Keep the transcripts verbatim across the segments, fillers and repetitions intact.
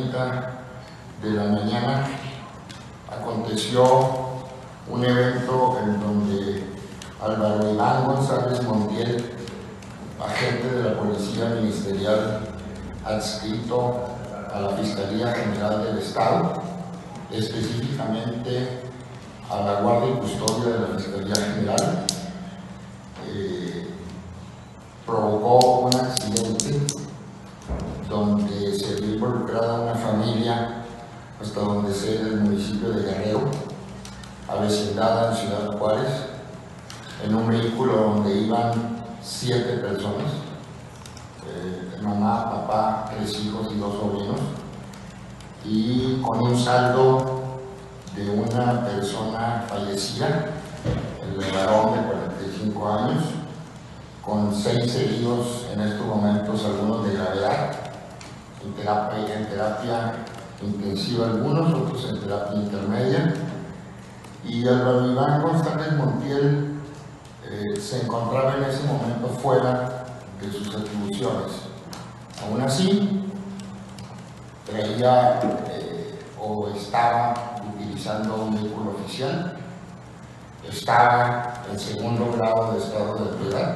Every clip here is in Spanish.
treinta de la mañana aconteció un evento en donde Álvaro Iván González Montiel, agente de la Policía Ministerial adscrito a la Fiscalía General del Estado, específicamente a la Guardia y Custodia de la Fiscalía General, eh, provocó un accidente donde se vio involucrada una familia, hasta donde sé, del municipio de Guerrero, avecindada en Ciudad Juárez, en un vehículo donde iban siete personas, eh, mamá, papá, tres hijos y dos sobrinos, y con un saldo de una persona fallecida, el varón de cuarenta y cinco años, con seis heridos en estos momentos, algunos de gravedad, en terapia, en terapia intensiva algunos, otros en terapia intermedia. Y Álvaro Iván González Montiel eh, se encontraba en ese momento fuera de sus atribuciones. Aún así, traía eh, o estaba utilizando un vehículo oficial, estaba en segundo grado de estado de ebriedad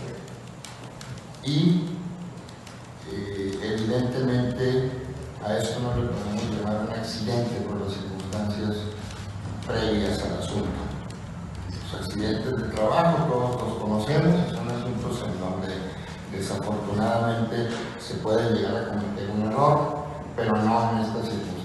y eh, evidentemente a esto no le podemos llamar un accidente por las circunstancias previas al asunto. Los accidentes de trabajo todos los conocemos, son asuntos en donde desafortunadamente se puede llegar a cometer un error, pero no en estas circunstancias.